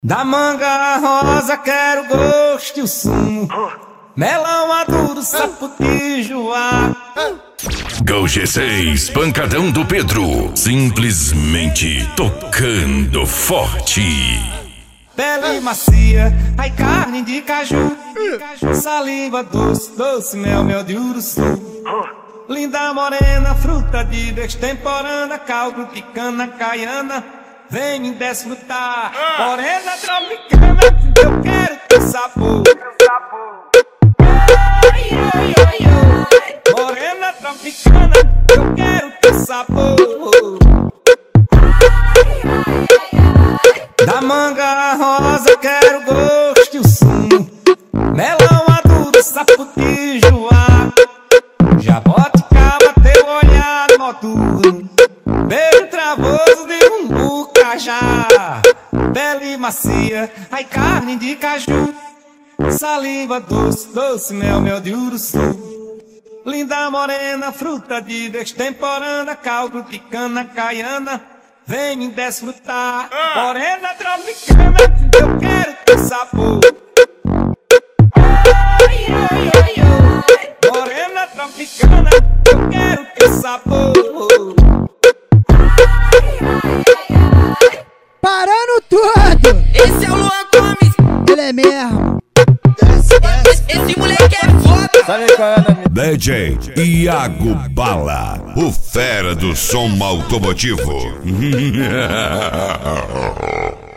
Da manga rosa quero gosto e o sumo, melão maduro, saputijoá. Go G6, pancadão do Pedro, simplesmente tocando forte. Pele macia, ai carne de caju, saliva doce, doce mel, mel de uruçu. Linda morena, fruta de destemporânea, caldo de cana caiana, vem me desfrutar. Morena tropicana, eu quero teu sabor. Morena tropicana, eu quero teu sabor. Da manga rosa quero gosto e o sumo, melão maduro, saputijoá. Jaboticaba, teu olhar noturno, beijo travoso de umbucajá. Pele macia, ai carne de caju, saliva doce, doce mel, mel de uruçu. Linda morena, fruta de destemporânea, caldo de cana caiana, vem me desfrutar. Morena tropicana, eu quero teu sabor. Morena tropicana, eu quero teu sabor. Parando tudo! Esse é o Luan Gomes, Ele é mesmo! esse moleque é foda. Sabe qual é o nome? DJ Iago Bala, o fera do som automotivo.